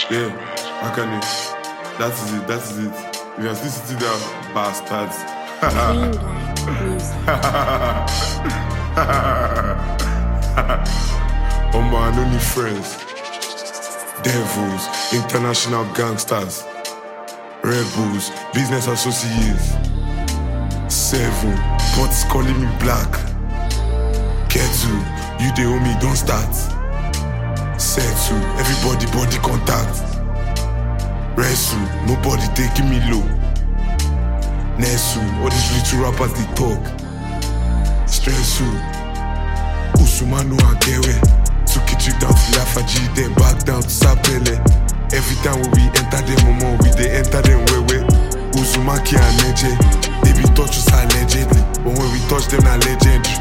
Yeah, how can it? That is it, that is it. You can still sit there, bastards. Oh man, only friends. Devils, international gangsters. Rebels, business associates. 7, pots calling me black. Ketu, you the homie, don't start. Settle, everybody body contact. Wrestle, nobody taking me low. Nestle, all these little rappers they talk. Stressful, Usumanu Agewe. Took a trip down to Lafaji, then back down to Sapele. Every time when we enter the moment, we they enter them where Uzumaki and Neje. They be touch us allegedly, but when we touch them, not legendary.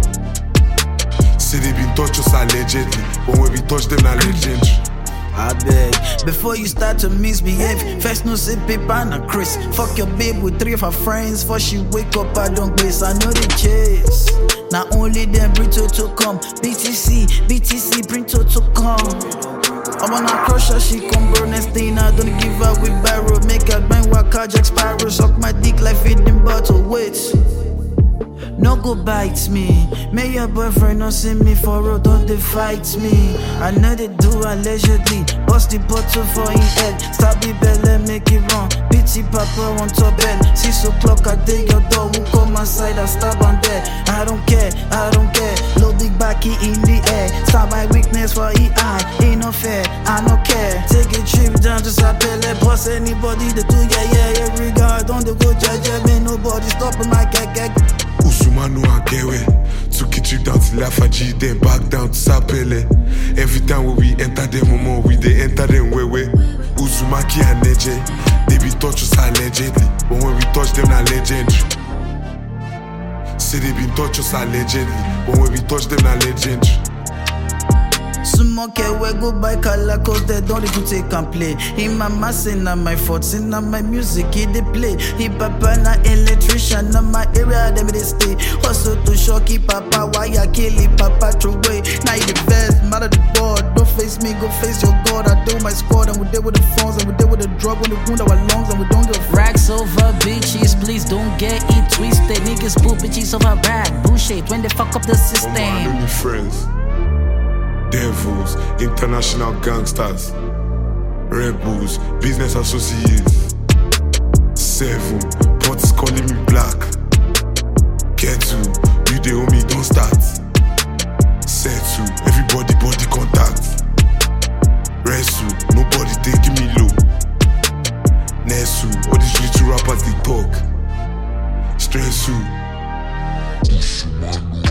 Say they been touch us allegedly, but when we touch them, not legendary. I beg, before you start to misbehave, first no say paper and Chris. Fuck your babe with 3 of her friends, for she wake up, I don't grace. I know the chase. Not only them Brito to come, BTC, Printo to come. I wanna crush her, she come bro, next thing I don't give her with barrel. Make her bang while carjack spiral, suck my dick like feeding bottle, wait. No go bite me. May your boyfriend not see me for road, don't they fight me. I know they do allegedly. Bust the bottle for his head. Stab the belly, make it wrong. Bitchy papa on top bed. 6 o'clock, I dig your door. Who come my side, I stab on there. I don't care. Low big backy in the air. Stab my weakness for EI. Ain't no fair, I don't care. Take a trip down to Sapele. Boss anybody to do, yeah. Every guy don't they go judge, man. Nobody stopping my keke. Usumanu Agewe. Took a trip down to Lafaji, then back down to Sapele. Every time when we enter them moment, we they enter them where Uzumaki and Neje. They be touch us allegedly, but when we touch them, not legendary. Say they been touch us allegedly, but when we touch them, not legendary. Smoke we go buy color cause they don't even take and play. In my mass, in my thoughts, in my music, he they play. He papa na electrician, na my area, them they stay. Also to shocky papa, why I kill it, papa throw away. Now you the best, matter the board. Don't face me, go face your God. I do my squad and we deal with the phones and we deal with the drug when they wound our lungs and we don't give racks over bitches, please don't get it twisted. Niggas put bitches over back, bullshit when they fuck up the system. Oh man, only friends. Devils, international gangsters. Rebels, business associates. 7, pots calling me black. Ketu, you the homie, don't start. Settle, everybody body contact. Wrestle, nobody taking me low. Nestle, all these little rappers they talk. Stressful.